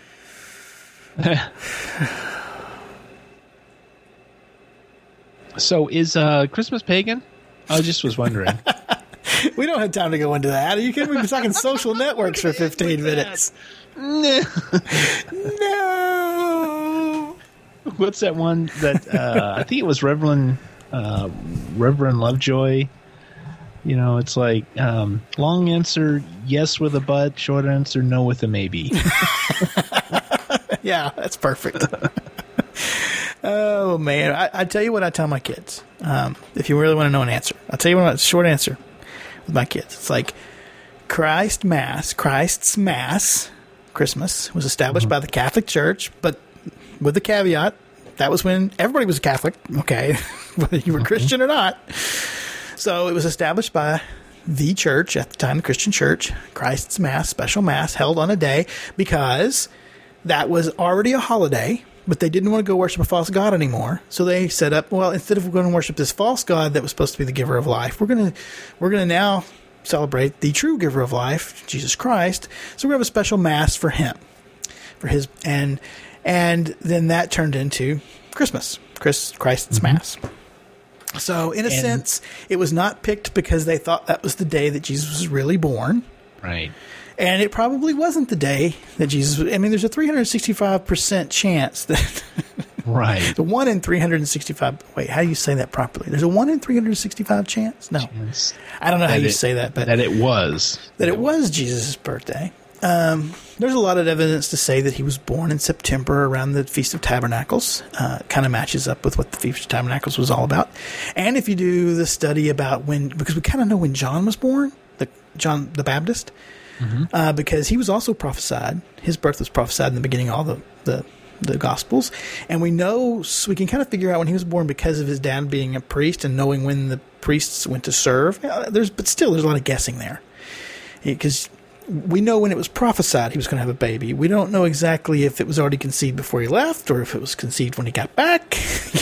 Speaker 2: So is Christmas pagan? I just was wondering.
Speaker 1: We don't have time to go into that. Are you kidding me? We're talking social networks for 15 minutes.
Speaker 2: No.
Speaker 1: No.
Speaker 2: What's that one that I think it was Reverend Lovejoy? It's like long answer yes with a but, short answer no with a maybe.
Speaker 1: Yeah, that's perfect. Oh man, I tell you what I tell my kids. If you really want to know an answer, I'll tell you what. Short answer with my kids. It's like Christ's Mass, Christmas was established by the Catholic Church, but with the caveat that was when everybody was Catholic. Okay, whether you were Christian or not. So it was established by the church at the time, the Christian Church. Christ's Mass, special Mass held on a day because that was already a holiday. But they didn't want to go worship a false god anymore. So they set up, well, instead of going to worship this false god that was supposed to be the giver of life, we're going to now celebrate the true giver of life, Jesus Christ. So we're going to have a special Mass for him, and then that turned into Christmas, Christ's Mass. So in a sense, it was not picked because they thought that was the day that Jesus was really born.
Speaker 2: Right.
Speaker 1: And it probably wasn't the day that Jesus was. I mean, there's a 365% chance that...
Speaker 2: Right.
Speaker 1: The 1 in 365... Wait, how do you say that properly? There's a 1 in 365 chance? No. I don't know how you say that, but...
Speaker 2: That it was.
Speaker 1: That it was Jesus' birthday. There's a lot of evidence to say that he was born in September around the Feast of Tabernacles. Kind of matches up with what the Feast of Tabernacles was all about. And if you do the study about when... Because we kind of know when John was born, John the Baptist... Mm-hmm. Because he was also prophesied. His birth was prophesied in the beginning of all the Gospels. And we know, so we can kind of figure out when he was born because of his dad being a priest and knowing when the priests went to serve. But still, there's a lot of guessing there. Because we know when it was prophesied he was going to have a baby. We don't know exactly if it was already conceived before he left or if it was conceived when he got back.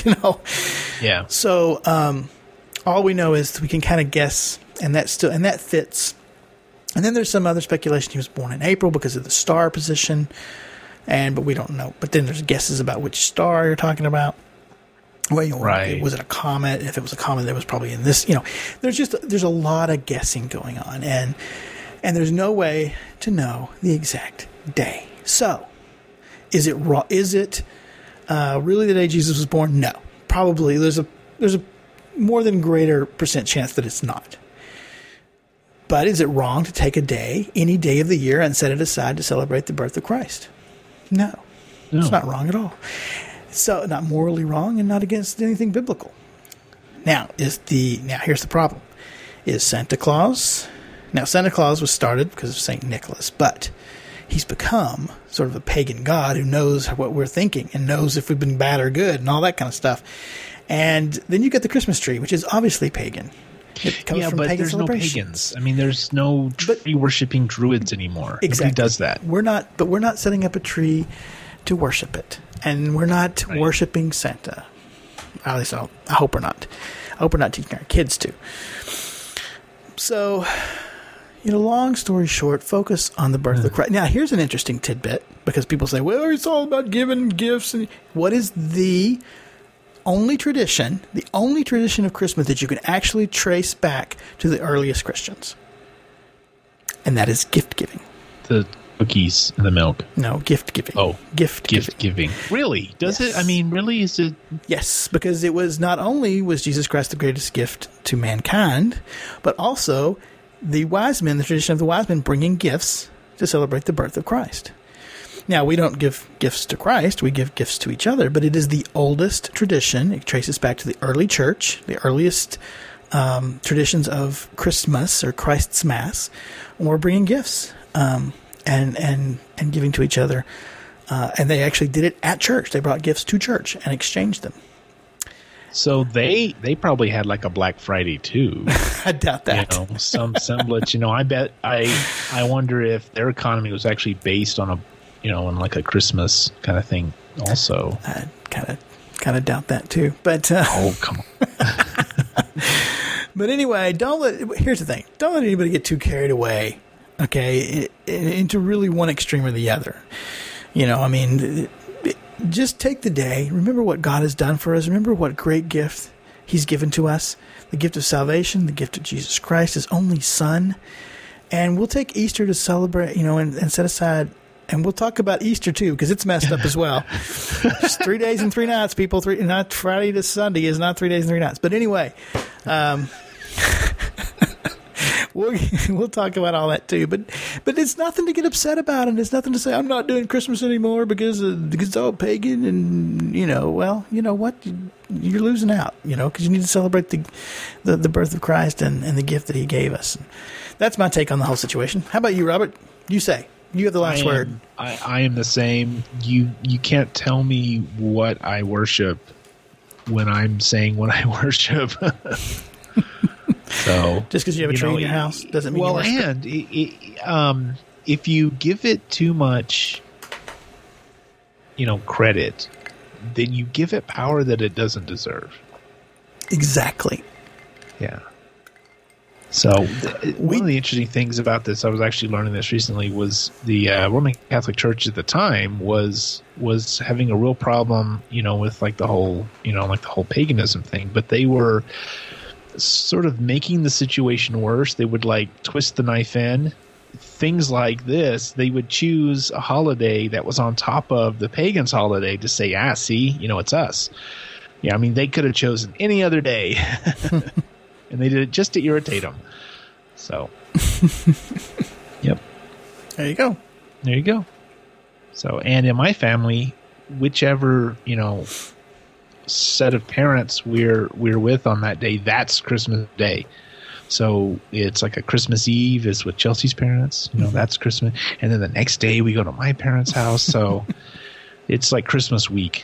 Speaker 2: Yeah.
Speaker 1: So all we know is that we can kind of guess, and that fits. And then there's some other speculation he was born in April because of the star position, but we don't know. But then there's guesses about which star you're talking about. Well,
Speaker 2: right.
Speaker 1: Was it a comet? If it was a comet, that was probably in this. There's a lot of guessing going on, and there's no way to know the exact day. So, is it really the day Jesus was born? No, probably. There's a more than greater percent chance that it's not. But is it wrong to take a day, any day of the year, and set it aside to celebrate the birth of Christ? No. It's not wrong at all. So, not morally wrong and not against anything biblical. Now, here's the problem. Is Santa Claus... Now, Santa Claus was started because of St. Nicholas, but he's become sort of a pagan god who knows what we're thinking and knows if we've been bad or good and all that kind of stuff. And then you get the Christmas tree, which is obviously pagan. It comes from
Speaker 2: but
Speaker 1: pagan
Speaker 2: there's no pagans. I mean, there's no tree worshipping druids anymore.
Speaker 1: Exactly.
Speaker 2: Nobody does that.
Speaker 1: We're not setting up a tree to worship it, and we're not worshiping Santa. At least I hope we're not. I hope we're not teaching our kids to. So, long story short, focus on the birth of Christ. Now, here's an interesting tidbit, because people say, well, it's all about giving gifts. And what is the only tradition of Christmas that you can actually trace back to the earliest Christians? And that is gift giving.
Speaker 2: The cookies and the milk.
Speaker 1: No, gift giving.
Speaker 2: Oh,
Speaker 1: gift
Speaker 2: giving. Really? Does it? I mean, really? Is it?
Speaker 1: Yes, because it was not only was Jesus Christ the greatest gift to mankind, but also the wise men, the tradition of the wise men bringing gifts to celebrate the birth of Christ. Now, we don't give gifts to Christ, we give gifts to each other, but it is the oldest tradition. It traces back to the early church, the earliest traditions of Christmas or Christ's Mass, when we're bringing gifts and giving to each other. And they actually did it at church. They brought gifts to church and exchanged them.
Speaker 2: So they probably had like a Black Friday too.
Speaker 1: I doubt that.
Speaker 2: Some semblance. I wonder if their economy was actually based on on like a Christmas kind of thing also.
Speaker 1: I kind of doubt that too. But
Speaker 2: oh, come on.
Speaker 1: But anyway, here's the thing. Don't let anybody get too carried away, okay, into really one extreme or the other. Just take the day. Remember what God has done for us. Remember what great gift He's given to us. The gift of salvation, the gift of Jesus Christ, His only Son. And we'll take Easter to celebrate, and set aside. And we'll talk about Easter, too, because it's messed up as well. It's 3 days and 3 nights, people. Not Friday to Sunday is not 3 days and 3 nights. But anyway, we'll talk about all that, too. But it's nothing to get upset about, and it's nothing to say, I'm not doing Christmas anymore because it's all pagan. And, well, you know what? You're losing out, because you need to celebrate the birth of Christ and the gift that He gave us. And that's my take on the whole situation. How about you, Robert? You say. You have the last word.
Speaker 2: I am the same. You can't tell me what I worship when I'm saying what I worship. So
Speaker 1: just because you have a tree in your house doesn't mean you worship.
Speaker 2: And if you give it too much, credit, then you give it power that it doesn't deserve.
Speaker 1: Exactly.
Speaker 2: Yeah. So one of the interesting things about this, I was actually learning this recently, was the Roman Catholic Church at the time was having a real problem, with like the whole paganism thing. But they were sort of making the situation worse. They would like twist the knife in. Things like this, they would choose a holiday that was on top of the pagans' holiday to say, see, it's us. Yeah, I mean, they could have chosen any other day. And they did it just to irritate them. So, yep.
Speaker 1: There you go.
Speaker 2: So, and in my family, whichever, set of parents we're with on that day, that's Christmas Day. So it's like a Christmas Eve is with Chelsea's parents. That's Christmas. And then the next day we go to my parents' house. So it's like Christmas week.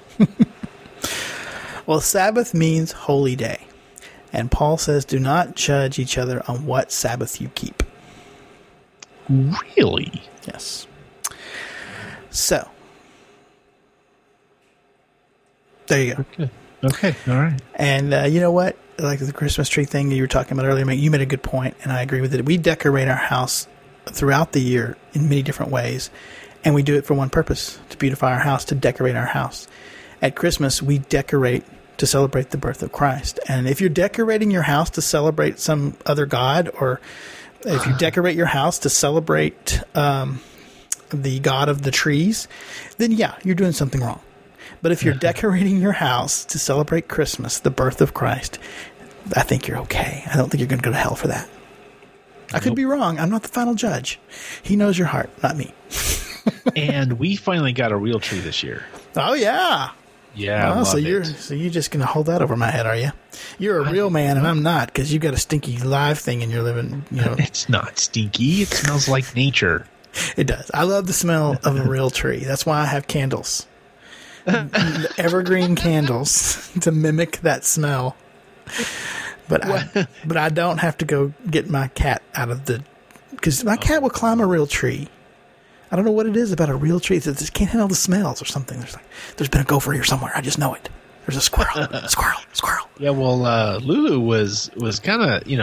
Speaker 1: Well, Sabbath means holy day. And Paul says, do not judge each other on what Sabbath you keep.
Speaker 2: Really?
Speaker 1: Yes. So, there you go.
Speaker 2: Okay. All right.
Speaker 1: And you know what? Like the Christmas tree thing you were talking about earlier, you made a good point, and I agree with it. We decorate our house throughout the year in many different ways, and we do it for one purpose, to beautify our house, to decorate our house. At Christmas, we decorate to celebrate the birth of Christ. And if you're decorating your house to celebrate some other god, or if you decorate your house to celebrate the god of the trees, then yeah, you're doing something wrong. But if you're decorating your house to celebrate Christmas, the birth of Christ, I think you're okay. I don't think you're going to go to hell for that. I could be wrong. I'm not the final judge. He knows your heart, not me.
Speaker 2: And we finally got a real tree this year.
Speaker 1: Oh, yeah.
Speaker 2: Yeah.
Speaker 1: So you're just going to hold that over my head, are you? You're a real man, and I'm not, because you got a stinky live thing in your living.
Speaker 2: It's not stinky. It smells like nature.
Speaker 1: It does. I love the smell of a real tree. That's why I have candles, evergreen candles, to mimic that smell. But I don't have to go get my cat out of because my cat will climb a real tree. I don't know what it is about a real tree. It just can't handle the smells or something. There's been a gopher here somewhere. I just know it. There's a squirrel. Squirrel.
Speaker 2: Yeah, well, Lulu was kind of,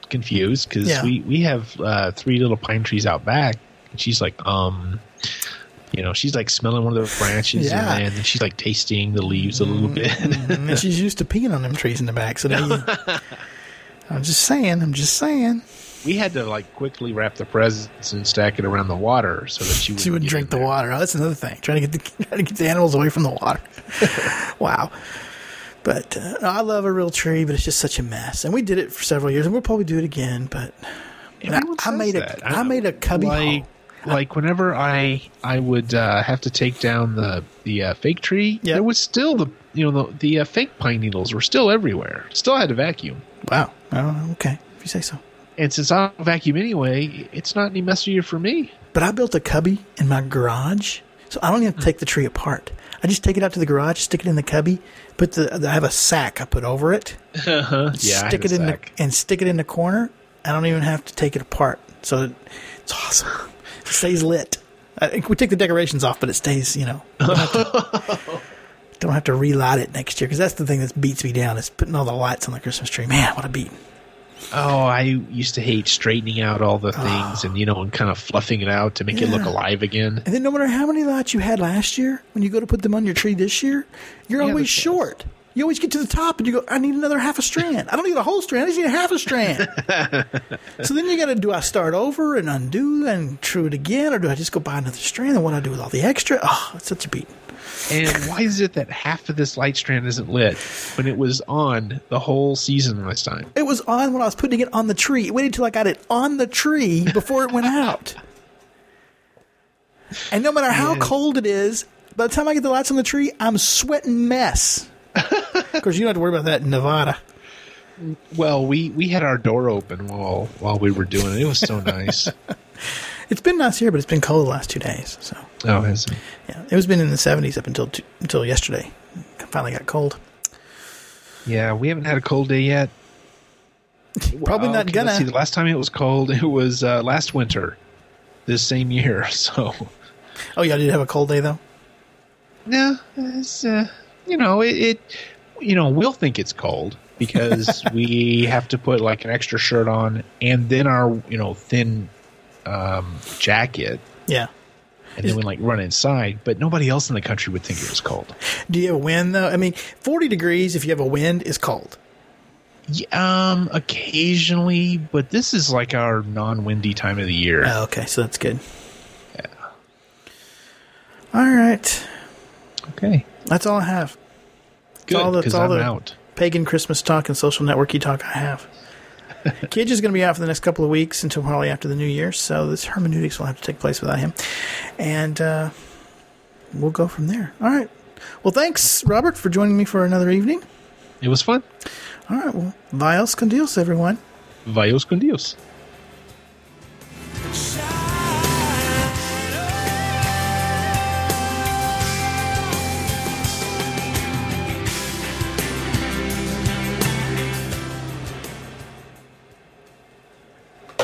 Speaker 2: confused because we have 3 little pine trees out back, and she's like, she's like smelling one of the branches, and then she's like tasting the leaves a little bit.
Speaker 1: And she's used to peeing on them trees in the back. So now I'm just saying.
Speaker 2: We had to like quickly wrap the presents and stack it around the water so that she wouldn't
Speaker 1: drink the water. Oh, that's another thing. Trying to get the animals away from the water. Wow. But I love a real tree, but it's just such a mess. And we did it for several years, and we'll probably do it again. But I made a cubby hole.
Speaker 2: Like whenever I would have to take down the fake tree, there was still the fake pine needles were still everywhere. Still had to vacuum.
Speaker 1: Wow. Oh, okay. If you say so.
Speaker 2: And since I don't vacuum anyway, it's not any messier for me.
Speaker 1: But I built a cubby in my garage, so I don't even have to take the tree apart. I just take it out to the garage, stick it in the cubby, I have a sack I put over it. Stick it in the corner. I don't even have to take it apart. So it's awesome. It stays lit. We take the decorations off, but it stays, don't have to relight it next year, because that's the thing that beats me down, is putting all the lights on the Christmas tree. Man, what a beat.
Speaker 2: Oh, I used to hate straightening out all the things and kind of fluffing it out to make it look alive again. And
Speaker 1: then no matter how many lights you had last year, when you go to put them on your tree this year, you're always short. You always get to the top and you go, I need another half a strand. I don't need a whole strand. I just need a half a strand. So then you got to, do I start over and undo and true it again, or do I just go buy another strand? And what do I do with all the extra? Oh, it's such a beat.
Speaker 2: And why is it that half of this light strand isn't lit when it was on the whole season last time?
Speaker 1: It was on when I was putting it on the tree. It waited until I got it on the tree before it went out. And no matter how cold it is, by the time I get the lights on the tree, I'm sweating mess. Of course, you don't have to worry about that in Nevada.
Speaker 2: Well, we had our door open while we were doing it. It was so nice.
Speaker 1: It's been nice here, but it's been cold the last 2 days. So.
Speaker 2: Oh, has it?
Speaker 1: Yeah, it was been in the 70s up until yesterday. It finally got cold.
Speaker 2: Yeah, we haven't had a cold day yet.
Speaker 1: Probably not gonna.
Speaker 2: Let's see, the last time it was cold, it was last winter, this same year. So.
Speaker 1: Oh, y'all did have a cold day though?
Speaker 2: No, it's we'll think it's cold because we have to put like an extra shirt on and then our thin jacket.
Speaker 1: Yeah.
Speaker 2: And then we run inside, but nobody else in the country would think it was cold.
Speaker 1: Do you have a wind though? I mean, 40 degrees if you have a wind is cold.
Speaker 2: Yeah, occasionally, but this is like our non-windy time of the year.
Speaker 1: Oh, okay, so that's good.
Speaker 2: Yeah.
Speaker 1: All right.
Speaker 2: Okay.
Speaker 1: That's all I have.
Speaker 2: Good, because I'm out.
Speaker 1: Pagan Christmas talk and social networky talk I have. Kidge is going to be out for the next couple of weeks until probably after the new year, so this hermeneutics will have to take place without him. And we'll go from there. All right. Well, thanks, Robert, for joining me for another evening.
Speaker 2: It was fun.
Speaker 1: All right. Well, Vios con Dios, everyone.
Speaker 2: Vios con Dios.